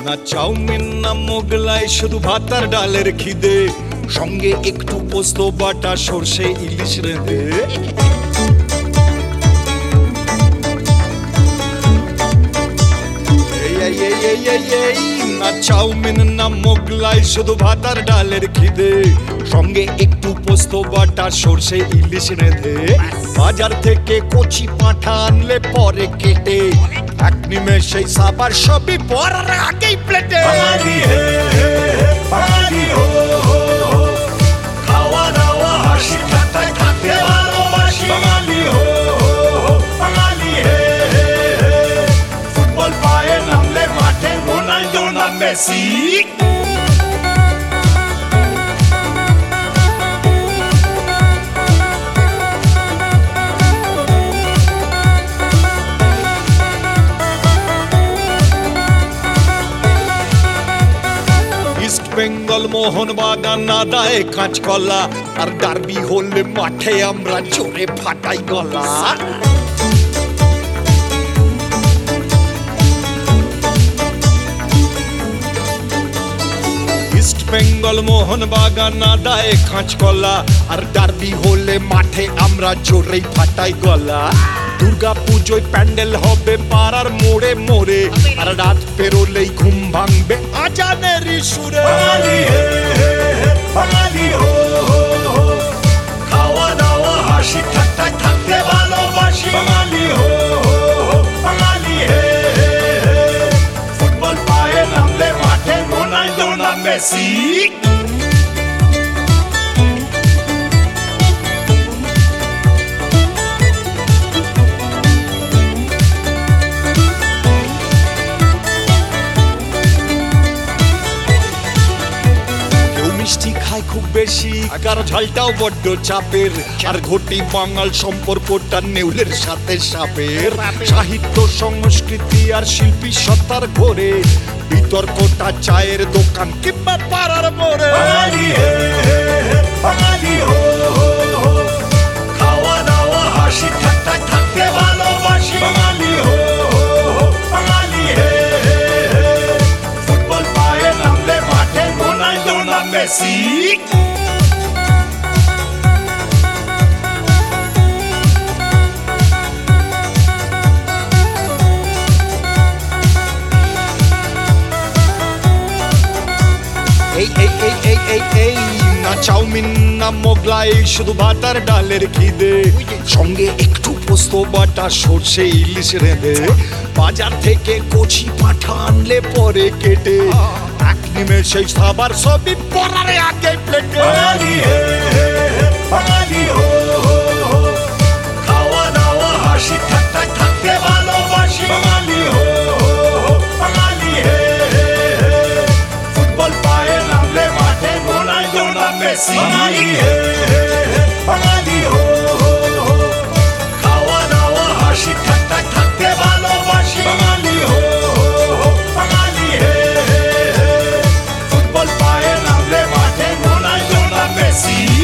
না চাউমিন না মোগলাই, শুধু ভাত আর ডালের খিদে, সঙ্গে একটু পোস্ত বাটা, সর্ষে ইলিশ রেঁধে। না চাউমিন না মোগলাই, শুধু ভাত আর ডালের খিদে, সঙ্গে একটু পোস্ত বাটা, সর্ষে ইলিশ রেঁধে। বাজার থেকে কচি পাঁঠা আনলে পরে কেটে, এক নিমেষেই সাবার সবই পড়ার আগেই প্লেটে। খাওয়া দাওয়া হাসি ঠাট্টায় থাকতে ভালোবাসি, বাঙালি হো বাঙালি হে। ফুটবল পায়ে নামলে মাঠে রোনাল্ডো না মেসি। ইস্ট বেঙ্গল মোহনবাগান আদায় কাঁচকলা, আর ডার্বি হলে মাঠে আমরা জোরে ফাটাই গলা। ইস্ট বেঙ্গল মোহনবাগান আদায় কাঁচকলা, আর ডার্বি হলে মাঠে আমরা জোরে ফাটাই গলা। দুর্গা পুজোয় প্যান্ডেল হবে পাড়ার মোড়ে মোড়ে, আর রাত পেরোলেই ঘুম ভাঙবে আজানের সুরে। বাঙালি হো খাওয়া দাওয়া হাসি ঠাট্টায় থাকতে ভালোবাসি, বাঙালি হো বাঙালি হে। ফুটবল পায়ে নামলে মাঠে রোনাল্ডো না মেসি। মিষ্টি খায় খুব বেশি, কারো ঝালটাও বড্ড চাপের, আর ঘটি বাঙাল সম্পর্কটা নেউলের সাথে সাপের। সাহিত্য সংস্কৃতি আর শিল্পী সত্তার ঘরে, বিতর্কটা চায়ের দোকান কিংবা পাড়ার মোড়ে। বাঙালি হো খাওয়া দাওয়া হাসি ঠাট্টায় থাকতে ভালোবাসি, বাঙালি হো বাঙালি হে। ফুটবল পায়ে নামলে মাঠে রোনাল্ডো না মেসি। না চাউমিন না মোগলাই, শুধু ভাত আর ডালের খিদে, সঙ্গে একটু পোস্ত বাটা, সর্ষে ইলিশ রেঁধে। বাজার থেকে কচি পাঁঠা আনলে পরে কেটে, এক নিমেষে খাবার সবই পড়ার আগে প্লেটে। বাঙালি হো খাওয়া দাওয়া হাসি ঠাট্টায় থাকতে ভালোবাসি, বাঙালি হো বাঙালি হে। ফুটবল পায়ে নামলে মাঠে রোনাল্ডো না মেসি। বাঙালি হো খাওয়া দাওয়া হাসি ঠাট্টায় থাকতে ভালোবাসি, বাঙালি হো বাঙালি হে। ফুটবল পায়ে নামলে মাঠে রোনাল্ডো না মেসি।